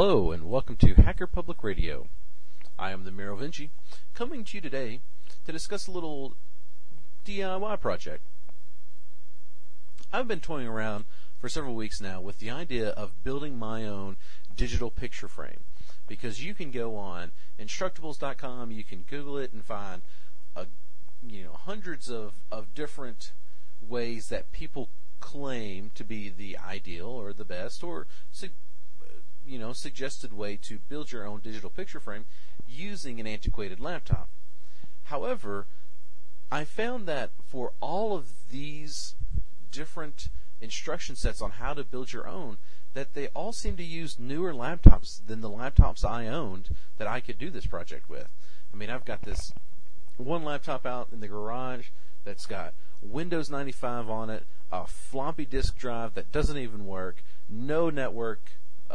Hello and welcome to Hacker Public Radio. I am the Miro Vinci, coming to you today to discuss a little DIY project. I've been toying around for several weeks now with the idea of building my own digital picture frame, because you can go on Instructables.com, you can Google it and find hundreds of different ways that people claim to be the ideal or the best or suggested way to build your own digital picture frame using an antiquated laptop. However, I found that for all of these different instruction sets on how to build your own, that they all seem to use newer laptops than the laptops I owned that I could do this project with. I mean, I've got this one laptop out in the garage that's got Windows 95 on it, a floppy disk drive that doesn't even work, no network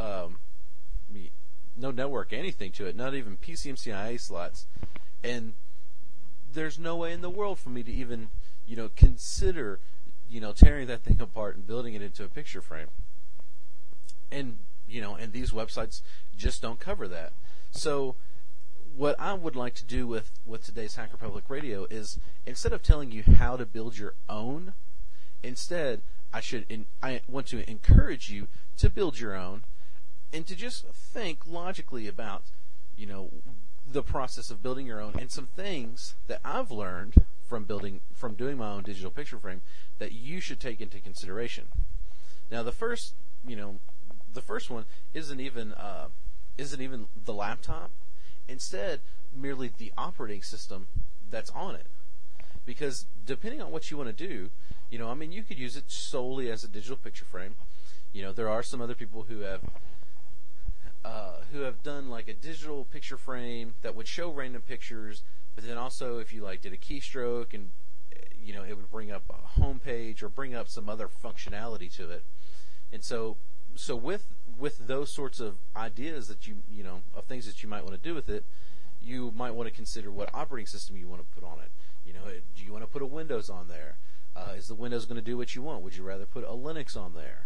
anything to it, not even PCMCIA slots, and there's no way in the world for me to even consider tearing that thing apart and building it into a picture frame. And these websites just don't cover that. So what I would like to do with today's Hacker Public Radio is, instead of telling you how to build your own, instead I want to encourage you to build your own and to just think logically about the process of building your own, and some things that I've learned from doing my own digital picture frame that you should take into consideration. Now, the first one isn't even the laptop. Instead, merely the operating system that's on it. Because depending on what you want to do, you could use it solely as a digital picture frame. There are some other people who have done like a digital picture frame that would show random pictures, but then also if you did a keystroke and it would bring up a home page or bring up some other functionality to it. And so with those sorts of ideas that of things that you might want to do with it, you might want to consider what operating system you want to put on it. Do you want to put a Windows on there? Is the Windows going to do what you want? Would you rather put a Linux on there?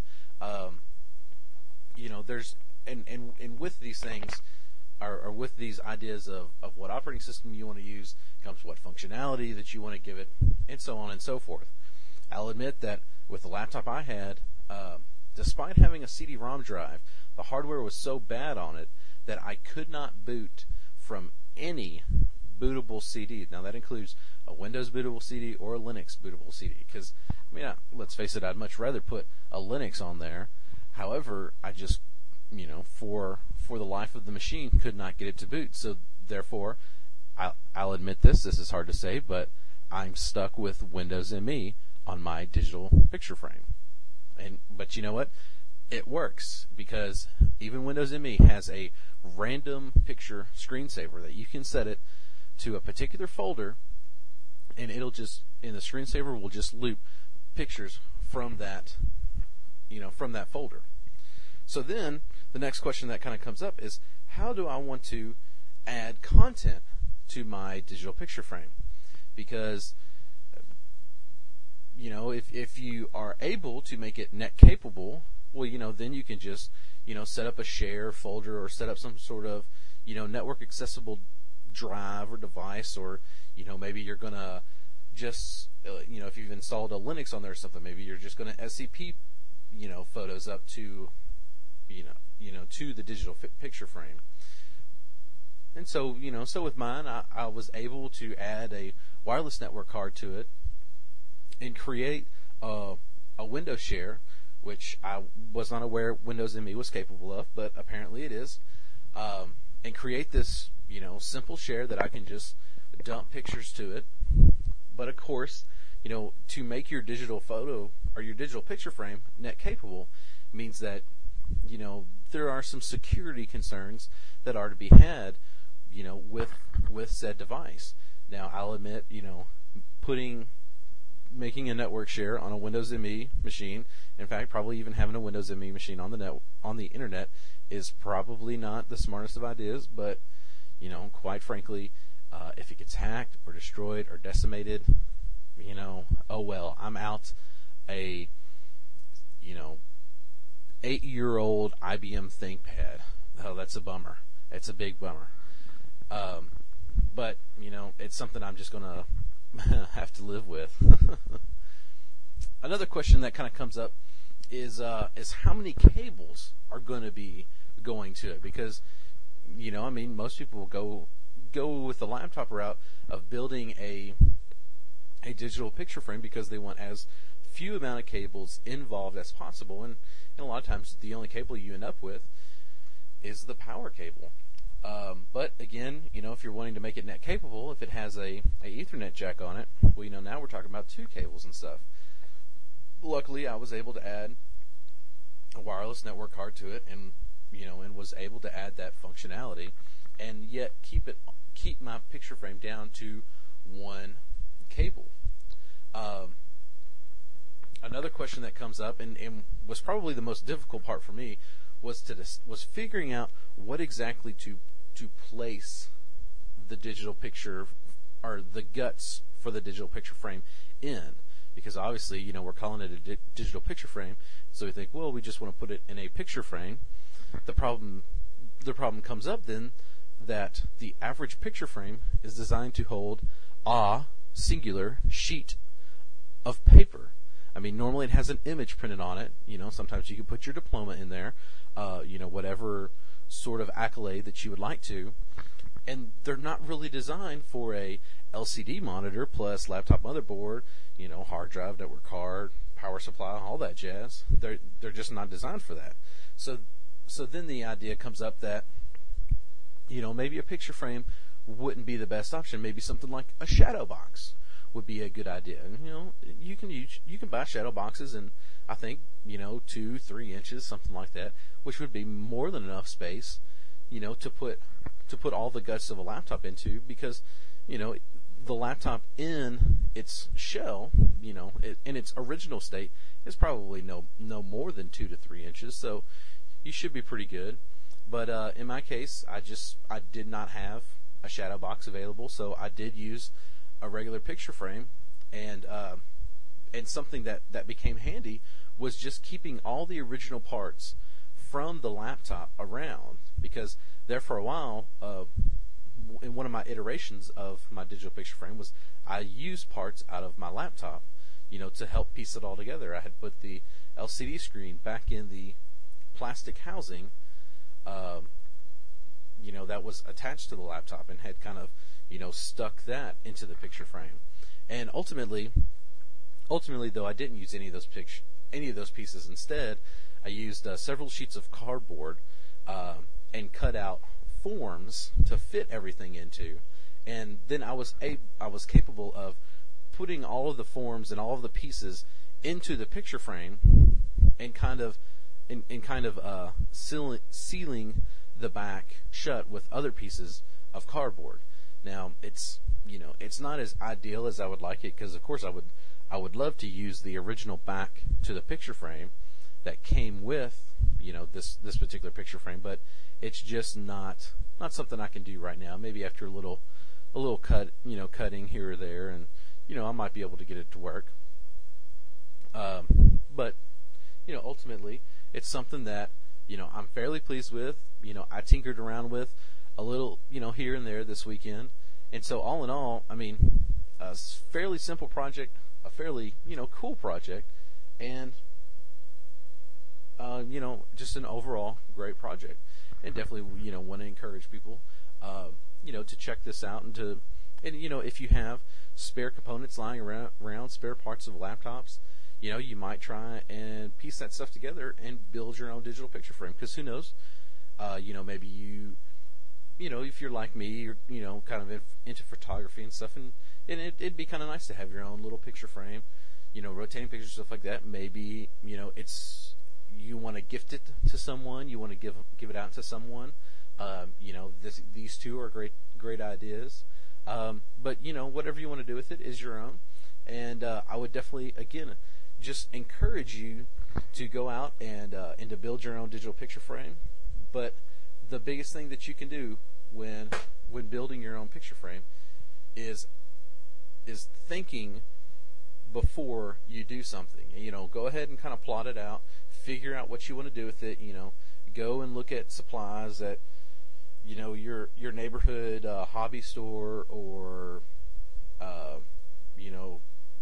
There's and with these things, or with these ideas of what operating system you want to use, comes what functionality that you want to give it, and so on and so forth. I'll admit that with the laptop I had, despite having a CD-ROM drive, the hardware was so bad on it that I could not boot from any bootable CD. Now, that includes a Windows bootable CD or a Linux bootable CD, because, let's face it, I'd much rather put a Linux on there. However, I just, for the life of the machine, could not get it to boot. So, therefore, I'll admit this is hard to say, but I'm stuck with Windows ME on my digital picture frame. But you know what? It works, because even Windows ME has a random picture screensaver that you can set it to a particular folder, and the screensaver will just loop pictures from that folder. So then the next question that kind of comes up is, how do I want to add content to my digital picture frame? Because if you are able to make it net capable, well, then you can just, set up a share folder or set up some sort of, network accessible drive or device, or, maybe you're going to just, if you've installed a Linux on there or something, maybe you're just going to SCP, photos up to, to the digital picture frame. And so, so with mine, I was able to add a wireless network card to it and create a Windows share, which I was not aware Windows ME was capable of, but apparently it is, and create this, simple share that I can just dump pictures to it. But of course, to make your digital photo or your digital picture frame net capable means that, there are some security concerns that are to be had, with said device. Now, I'll admit, making a network share on a Windows ME machine, in fact, probably even having a Windows ME machine on the internet, is probably not the smartest of ideas. But quite frankly, if it gets hacked or destroyed or decimated, oh well, I'm out a 8-year-old IBM ThinkPad. Oh, that's a bummer. It's a big bummer. But it's something I'm just gonna have to live with. Another question that kind of comes up is how many cables are going to be going to it? Because most people will go with the laptop route of building a digital picture frame because they want as few amount of cables involved as possible, and a lot of times the only cable you end up with is the power cable. But again, if you're wanting to make it net capable, if it has a Ethernet jack on it, well, now we're talking about 2 cables and stuff. Luckily, I was able to add a wireless network card to it, and was able to add that functionality, and yet keep my picture frame down to 1 cable. Another question that comes up, and was probably the most difficult part for me, was figuring out what exactly to place the digital picture, or the guts for the digital picture frame in. Because obviously, we're calling it a digital picture frame, so we think, well, we just want to put it in a picture frame. The problem comes up then that the average picture frame is designed to hold a singular sheet of paper. I mean, normally it has an image printed on it. Sometimes you can put your diploma in there, whatever sort of accolade that you would like to. And they're not really designed for a LCD monitor plus laptop motherboard, hard drive, network card, power supply, all that jazz. They're just not designed for that. So then the idea comes up that, maybe a picture frame wouldn't be the best option. Maybe something like a shadow box would be a good idea. You can buy shadow boxes in, I think, 2-3 inches, something like that, which would be more than enough space, to put all the guts of a laptop into, because the laptop in its shell, in its original state, is probably no more than 2 to 3 inches. So you should be pretty good. But in my case, I did not have a shadow box available, so I did use a regular picture frame, and something that became handy was just keeping all the original parts from the laptop around, because there for a while, in one of my iterations of my digital picture frame, was I used parts out of my laptop, to help piece it all together. I had put the LCD screen back in the plastic housing, that was attached to the laptop, and had kind of, stuck that into the picture frame. And ultimately, though, I didn't use any of those pieces. Instead, I used several sheets of cardboard and cut out forms to fit everything into, and then I was capable of putting all of the forms and all of the pieces into the picture frame, and kind of sealing the back shut with other pieces of cardboard. Now it's not as ideal as I would like it, because of course I would love to use the original back to the picture frame that came with this particular picture frame, but it's just not something I can do right now. Maybe after a little cutting here or there, and I might be able to get it to work. But ultimately, it's something that I'm fairly pleased with. I tinkered around with a little here and there this weekend, and so all in all, I mean, a fairly simple project, a fairly cool project, and just an overall great project. And definitely want to encourage people to check this out, and if you have spare components lying around, spare parts of laptops, you might try and piece that stuff together and build your own digital picture frame. Because who knows, maybe if you're like me, you're kind of into photography and stuff, and it'd be kind of nice to have your own little picture frame, rotating pictures, stuff like that. Maybe you want to gift it to someone, you want to give it out to someone. These two are great ideas. But whatever you want to do with it is your own. And I would definitely, again, just encourage you to go out and to build your own digital picture frame. But the biggest thing that you can do when building your own picture frame is thinking before you do something. Go ahead and kind of plot it out, figure out what you want to do with it. go and look at supplies at, you know, your neighborhood hobby store or, you know,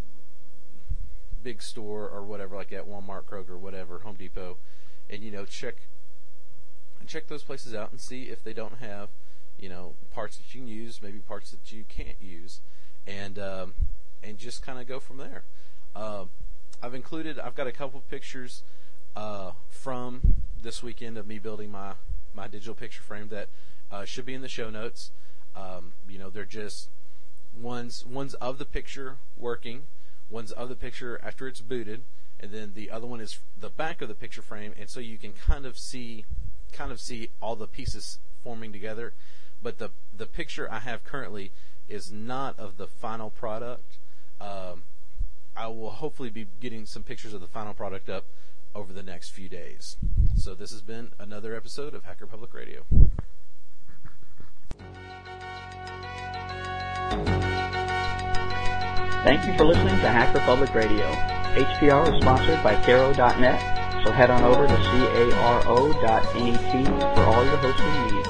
big store or whatever, like at Walmart, Kroger, whatever, Home Depot, and, you know, check those places out and see if they don't have, you know, parts that you can use, maybe parts that you can't use, and just kind of go from there. I've got a couple pictures from this weekend of me building my digital picture frame that should be in the show notes. You know, they're just one's of the picture working, one's of the picture after it's booted, and then the other one is the back of the picture frame, and so you can kind of see all the pieces forming together. But the picture I have currently is not of the final product. I will hopefully be getting some pictures of the final product up over the next few days. So this has been another episode of Hacker Public Radio. Thank you for listening to Hacker Public Radio. HPR is sponsored by Caro.net, so head on over to caro.net for all your hosting needs.